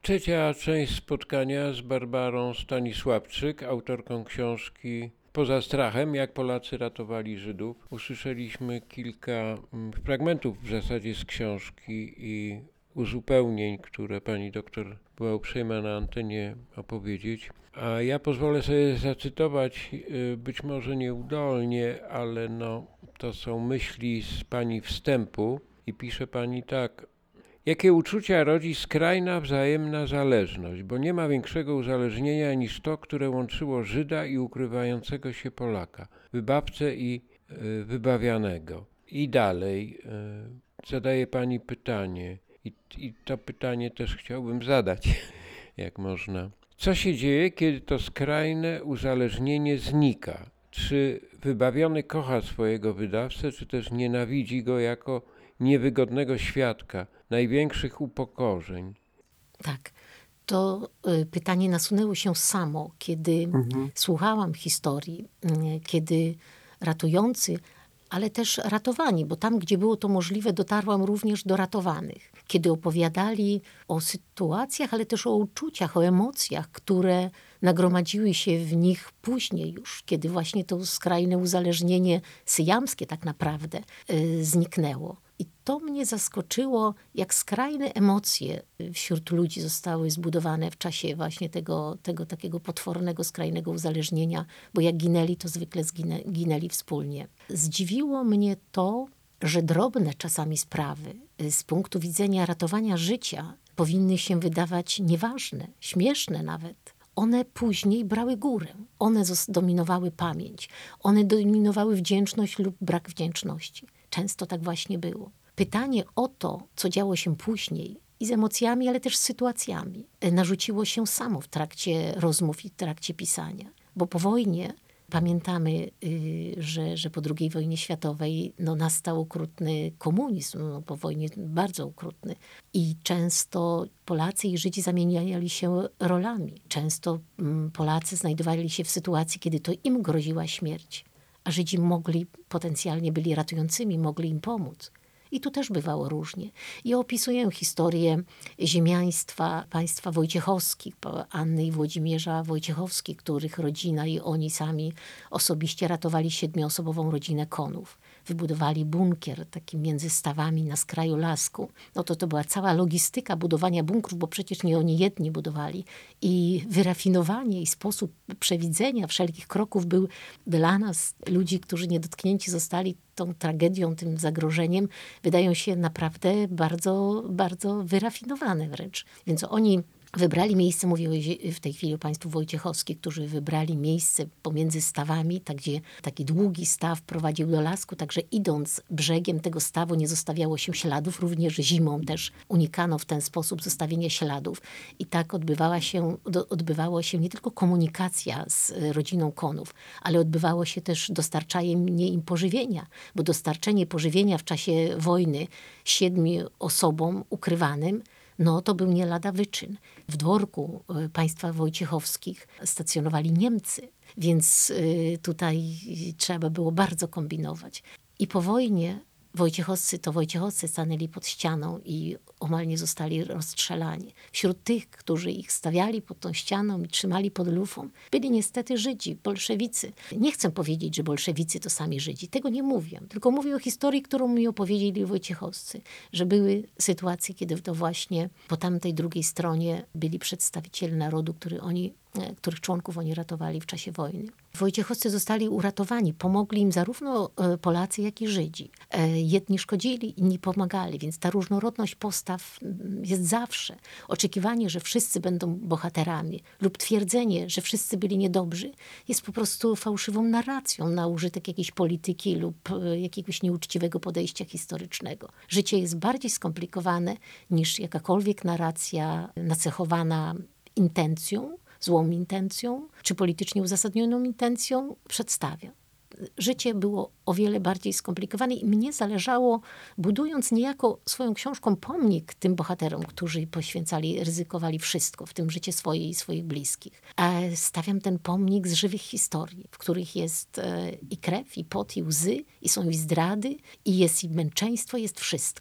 Trzecia część spotkania z Barbarą Stanisławczyk, autorką książki Poza strachem, jak Polacy ratowali Żydów. Usłyszeliśmy kilka fragmentów w zasadzie z książki i uzupełnień, które pani doktor była uprzejma na antenie opowiedzieć. A ja pozwolę sobie zacytować, być może nieudolnie, ale to są myśli z pani wstępu i pisze pani tak. Jakie uczucia rodzi skrajna wzajemna zależność, bo nie ma większego uzależnienia niż to, które łączyło Żyda i ukrywającego się Polaka, wybawcę i wybawianego. I dalej zadaje pani pytanie i to pytanie też chciałbym zadać, jak można. Co się dzieje, kiedy to skrajne uzależnienie znika? Czy wybawiony kocha swojego wydawcę, czy też nienawidzi go jako niewygodnego świadka największych upokorzeń? Tak, to pytanie nasunęło się samo, kiedy słuchałam historii, kiedy ratujący, ale też ratowani, bo tam, gdzie było to możliwe, dotarłam również do ratowanych. Kiedy opowiadali o sytuacjach, ale też o uczuciach, o emocjach, które nagromadziły się w nich później już, kiedy właśnie to skrajne uzależnienie syjamskie tak naprawdę zniknęło. I to mnie zaskoczyło, jak skrajne emocje wśród ludzi zostały zbudowane w czasie właśnie tego takiego potwornego, skrajnego uzależnienia, bo jak ginęli, to zwykle ginęli wspólnie. Zdziwiło mnie to, że drobne czasami sprawy z punktu widzenia ratowania życia powinny się wydawać nieważne, śmieszne nawet. One później brały górę. One dominowały pamięć. One dominowały wdzięczność lub brak wdzięczności. Często tak właśnie było. Pytanie o to, co działo się później i z emocjami, ale też z sytuacjami, narzuciło się samo w trakcie rozmów i w trakcie pisania. Bo po wojnie pamiętamy, że po II wojnie światowej nastał okrutny komunizm, po wojnie bardzo okrutny. I często Polacy i Żydzi zamieniali się rolami. Często Polacy znajdowali się w sytuacji, kiedy to im groziła śmierć. A Żydzi potencjalnie byli ratującymi, mogli im pomóc. I tu też bywało różnie. I opisuję historię ziemiaństwa państwa Wojciechowskich, Anny i Włodzimierza Wojciechowskich, których rodzina i oni sami osobiście ratowali 7-osobową rodzinę Konów. Wybudowali bunkier taki między stawami na skraju lasku. To była cała logistyka budowania bunkrów, bo przecież nie oni jedni budowali. I wyrafinowanie i sposób przewidzenia wszelkich kroków był dla nas, ludzi, którzy niedotknięci zostali tą tragedią, tym zagrożeniem, wydają się naprawdę bardzo, bardzo wyrafinowane wręcz. Więc oni wybrali miejsce, mówię w tej chwili o państwu Wojciechowskim, którzy wybrali miejsce pomiędzy stawami, gdzie taki długi staw prowadził do lasku, także idąc brzegiem tego stawu nie zostawiało się śladów, również zimą też unikano w ten sposób zostawienia śladów. I tak odbywała się nie tylko komunikacja z rodziną Konów, ale odbywało się też dostarczanie im pożywienia, bo dostarczenie pożywienia w czasie wojny 7 osobom ukrywanym, to był nie lada wyczyn. W dworku państwa Wojciechowskich stacjonowali Niemcy, więc tutaj trzeba było bardzo kombinować. I po wojnie Wojciechowscy stanęli pod ścianą i omal nie zostali rozstrzelani. Wśród tych, którzy ich stawiali pod tą ścianą i trzymali pod lufą, byli niestety Żydzi, bolszewicy. Nie chcę powiedzieć, że bolszewicy to sami Żydzi. Tego nie mówię. Tylko mówię o historii, którą mi opowiedzieli Wojciechowscy. Że były sytuacje, kiedy to właśnie po tamtej drugiej stronie byli przedstawiciele narodu, których członków oni ratowali w czasie wojny. Wojciechowscy zostali uratowani. Pomogli im zarówno Polacy, jak i Żydzi. Jedni szkodzili, inni pomagali, więc ta różnorodność postaw jest zawsze. Oczekiwanie, że wszyscy będą bohaterami lub twierdzenie, że wszyscy byli niedobrzy, jest po prostu fałszywą narracją na użytek jakiejś polityki lub jakiegoś nieuczciwego podejścia historycznego. Życie jest bardziej skomplikowane niż jakakolwiek narracja nacechowana intencją, złą intencją, czy politycznie uzasadnioną intencją przedstawia. Życie było o wiele bardziej skomplikowane i mnie zależało, budując niejako swoją książką pomnik tym bohaterom, którzy ryzykowali wszystko, w tym życie swoje i swoich bliskich. A stawiam ten pomnik z żywych historii, w których jest i krew, i pot, i łzy, i są i zdrady, i jest i męczeństwo, jest wszystko.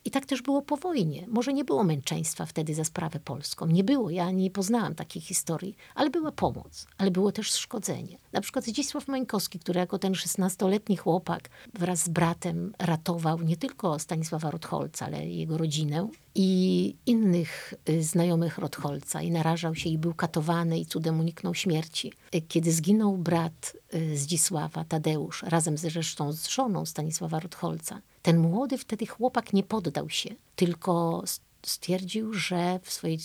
I tak też było po wojnie. Może nie było męczeństwa wtedy za sprawę polską. Nie było, ja nie poznałam takiej historii, ale była pomoc, ale było też szkodzenie. Na przykład Zdzisław Mańkowski, który jako ten 16-letni chłopak wraz z bratem ratował nie tylko Stanisława Rotholca, ale jego rodzinę i innych znajomych Rotholca i narażał się i był katowany i cudem uniknął śmierci. Kiedy zginął brat Zdzisława, Tadeusz, razem zresztą z żoną Stanisława Rotholca, ten młody wtedy chłopak nie poddał się, tylko stwierdził, że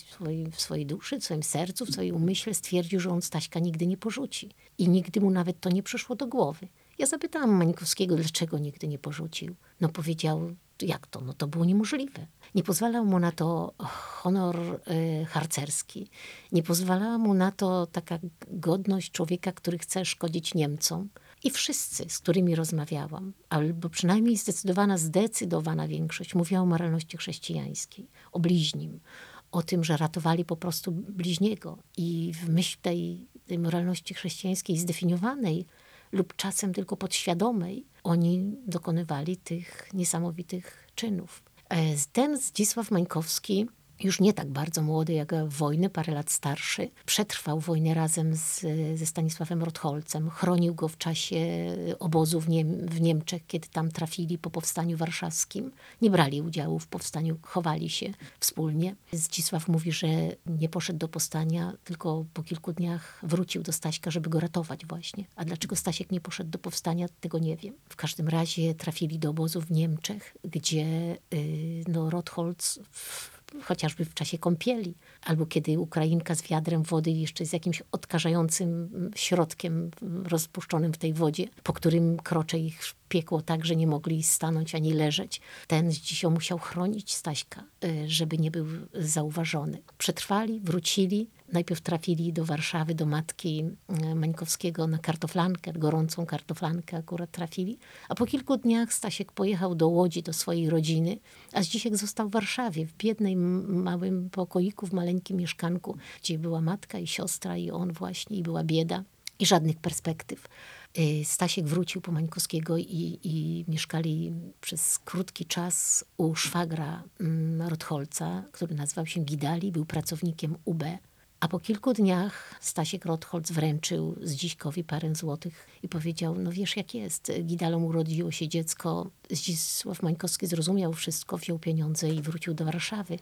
w swojej duszy, w swoim sercu, w swoim umyśle stwierdził, że on Staśka nigdy nie porzuci. I nigdy mu nawet to nie przyszło do głowy. Ja zapytałam Mańkowskiego, dlaczego nigdy nie porzucił. No powiedział, jak to? No to było niemożliwe. Nie pozwalał mu na to honor harcerski. Nie pozwalała mu na to taka godność człowieka, który chce szkodzić Niemcom. I wszyscy, z którymi rozmawiałam, albo przynajmniej zdecydowana większość, mówiła o moralności chrześcijańskiej, o bliźnim, o tym, że ratowali po prostu bliźniego. I w myśl tej moralności chrześcijańskiej zdefiniowanej lub czasem tylko podświadomej, oni dokonywali tych niesamowitych czynów. Ten Zdzisław Mańkowski, już nie tak bardzo młody jak wojny, parę lat starszy, przetrwał wojnę razem ze Stanisławem Rotholcem. Chronił go w czasie obozu w Niemczech, kiedy tam trafili po powstaniu warszawskim. Nie brali udziału w powstaniu, chowali się wspólnie. Zdzisław mówi, że nie poszedł do powstania, tylko po kilku dniach wrócił do Staśka, żeby go ratować właśnie. A dlaczego Stasiek nie poszedł do powstania, tego nie wiem. W każdym razie trafili do obozu w Niemczech, gdzie Rotholc chociażby w czasie kąpieli, albo kiedy Ukrainka z wiadrem wody jeszcze z jakimś odkażającym środkiem rozpuszczonym w tej wodzie, po którym krocze ich piekło tak, że nie mogli stanąć ani leżeć. Ten dzisiaj musiał chronić Staśka, żeby nie był zauważony. Przetrwali, wrócili. Najpierw trafili do Warszawy, do matki Mańkowskiego na kartoflankę, gorącą kartoflankę akurat trafili. A po kilku dniach Stasiek pojechał do Łodzi, do swojej rodziny, a Zdzisiek został w Warszawie, w biednym, małym pokoiku, w maleńkim mieszkanku, gdzie była matka i siostra i on właśnie, i była bieda i żadnych perspektyw. Stasiek wrócił po Mańkowskiego i mieszkali przez krótki czas u szwagra Rotholca, który nazywał się Gidali, był pracownikiem UB. A po kilku dniach Stasiek Rotholc wręczył Zdziśkowi parę złotych i powiedział, no wiesz jak jest, Gidalom urodziło się dziecko. Zdzisław Mańkowski zrozumiał wszystko, wziął pieniądze i wrócił do Warszawy.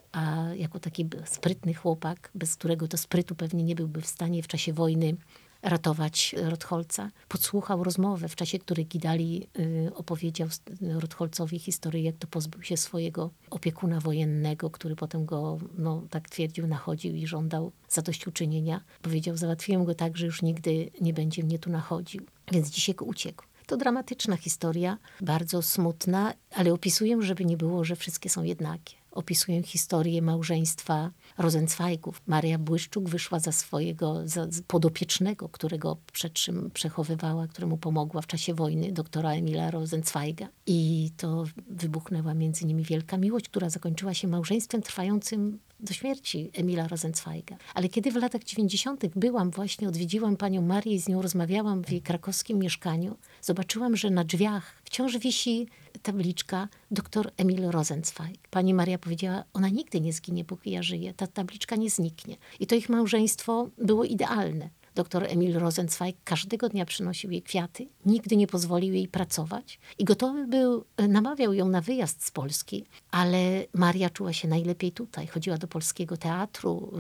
A jako taki sprytny chłopak, bez którego to sprytu pewnie nie byłby w stanie w czasie wojny ratować Rotholca, podsłuchał rozmowę, w czasie której Gidali opowiedział Rotholcowi historię, jak to pozbył się swojego opiekuna wojennego, który potem go, tak twierdził, nachodził i żądał zadośćuczynienia. Powiedział, załatwiłem go tak, że już nigdy nie będzie mnie tu nachodził. Więc Zdzisiek uciekł. To dramatyczna historia, bardzo smutna, ale opisuję, żeby nie było, że wszystkie są jednakie. Opisuję historię małżeństwa Rosenzweigów. Maria Błyszczuk wyszła za swojego podopiecznego, którego przed czym przechowywała, któremu pomogła w czasie wojny, doktora Emila Rosenzweiga. I to wybuchnęła między nimi wielka miłość, która zakończyła się małżeństwem trwającym do śmierci Emila Rosenzweiga. Ale kiedy w latach 90. odwiedziłam panią Marię i z nią rozmawiałam w jej krakowskim mieszkaniu, zobaczyłam, że na drzwiach wciąż wisi tabliczka dr Emil Rosenzweig. Pani Maria powiedziała, ona nigdy nie zginie, póki ja żyję. Ta tabliczka nie zniknie. I to ich małżeństwo było idealne. Dr Emil Rosenzweig każdego dnia przynosił jej kwiaty, nigdy nie pozwolił jej pracować i gotowy był, namawiał ją na wyjazd z Polski, ale Maria czuła się najlepiej tutaj. Chodziła do polskiego teatru,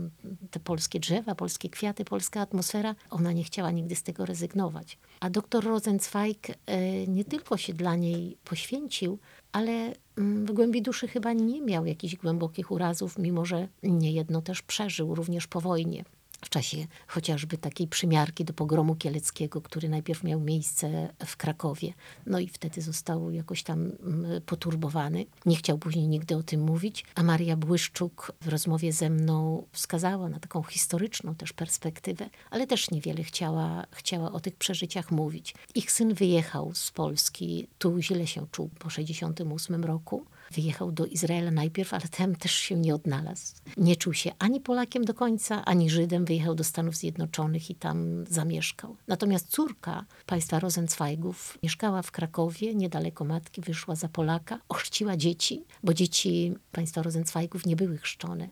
te polskie drzewa, polskie kwiaty, polska atmosfera. Ona nie chciała nigdy z tego rezygnować. A dr Rosenzweig nie tylko się dla niej poświęcił, ale w głębi duszy chyba nie miał jakichś głębokich urazów, mimo że niejedno też przeżył, również po wojnie. W czasie chociażby takiej przymiarki do pogromu kieleckiego, który najpierw miał miejsce w Krakowie. No i wtedy został jakoś tam poturbowany. Nie chciał później nigdy o tym mówić. A Maria Błyszczuk w rozmowie ze mną wskazała na taką historyczną też perspektywę, ale też niewiele chciała o tych przeżyciach mówić. Ich syn wyjechał z Polski. Tu źle się czuł po 1968 roku. Wyjechał do Izraela najpierw, ale tam też się nie odnalazł. Nie czuł się ani Polakiem do końca, ani Żydem. Wyjechał do Stanów Zjednoczonych i tam zamieszkał. Natomiast córka państwa Rosenzweigów mieszkała w Krakowie, niedaleko matki, wyszła za Polaka, ochrzciła dzieci, bo dzieci państwa Rosenzweigów nie były chrzczone.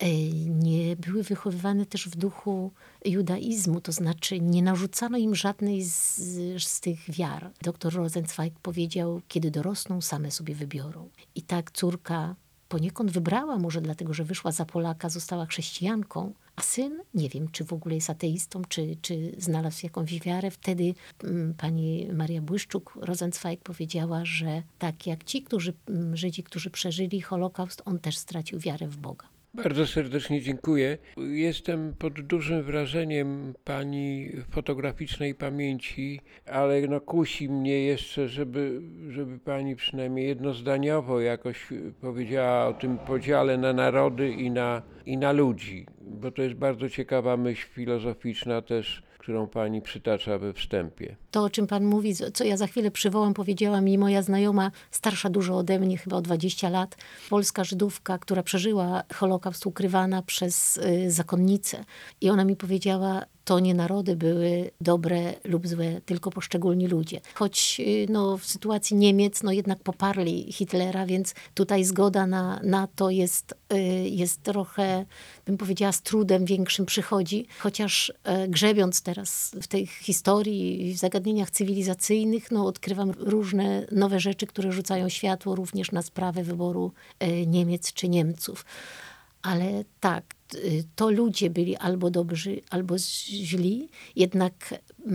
Nie były wychowywane też w duchu judaizmu, to znaczy nie narzucano im żadnej z tych wiar. Doktor Rosenzweig powiedział, kiedy dorosną, same sobie wybiorą. I tak córka poniekąd wybrała, może dlatego, że wyszła za Polaka, została chrześcijanką, a syn, nie wiem, czy w ogóle jest ateistą, czy znalazł jakąś wiarę. Wtedy pani Maria Błyszczuk Rosenzweig powiedziała, że tak jak ci, Żydzi, którzy przeżyli Holokaust, on też stracił wiarę w Boga. Bardzo serdecznie dziękuję. Jestem pod dużym wrażeniem pani fotograficznej pamięci, ale kusi mnie jeszcze, żeby pani przynajmniej jednozdaniowo jakoś powiedziała o tym podziale na narody i na ludzi, bo to jest bardzo ciekawa myśl filozoficzna też, którą pani przytacza we wstępie. To, o czym pan mówi, co ja za chwilę przywołam, powiedziała mi moja znajoma, starsza dużo ode mnie, chyba o 20 lat, polska Żydówka, która przeżyła Holokaust, ukrywana przez zakonnicę. I ona mi powiedziała, to nie narody były dobre lub złe, tylko poszczególni ludzie. Choć w sytuacji Niemiec jednak poparli Hitlera, więc tutaj zgoda na to jest trochę, bym powiedziała, z trudem większym przychodzi. Chociaż grzebiąc teraz w tej historii i w zagadnieniach cywilizacyjnych, odkrywam różne nowe rzeczy, które rzucają światło również na sprawę wyboru Niemiec czy Niemców. Ale tak, to ludzie byli albo dobrzy, albo źli, jednak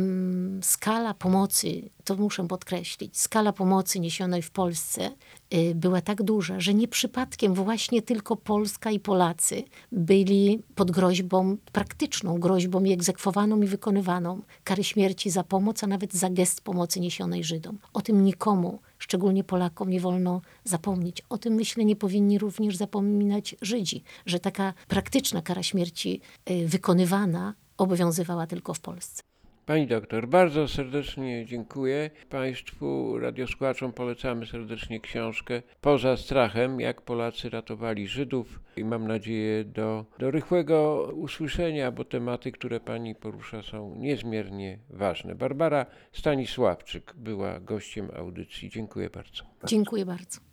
skala pomocy, to muszę podkreślić, skala pomocy niesionej w Polsce była tak duża, że nie przypadkiem właśnie tylko Polska i Polacy byli pod groźbą, praktyczną groźbą i egzekwowaną i wykonywaną kary śmierci za pomoc, a nawet za gest pomocy niesionej Żydom. O tym nikomu, szczególnie Polakom, nie wolno zapomnieć. O tym, myślę, nie powinni również zapominać Żydzi, że taka praktyczna kara śmierci wykonywana obowiązywała tylko w Polsce. Pani doktor, bardzo serdecznie dziękuję. Państwu radiosłuchaczom polecamy serdecznie książkę Poza strachem, jak Polacy ratowali Żydów i mam nadzieję do rychłego usłyszenia, bo tematy, które pani porusza, są niezmiernie ważne. Barbara Stanisławczyk była gościem audycji. Dziękuję bardzo. Dziękuję bardzo.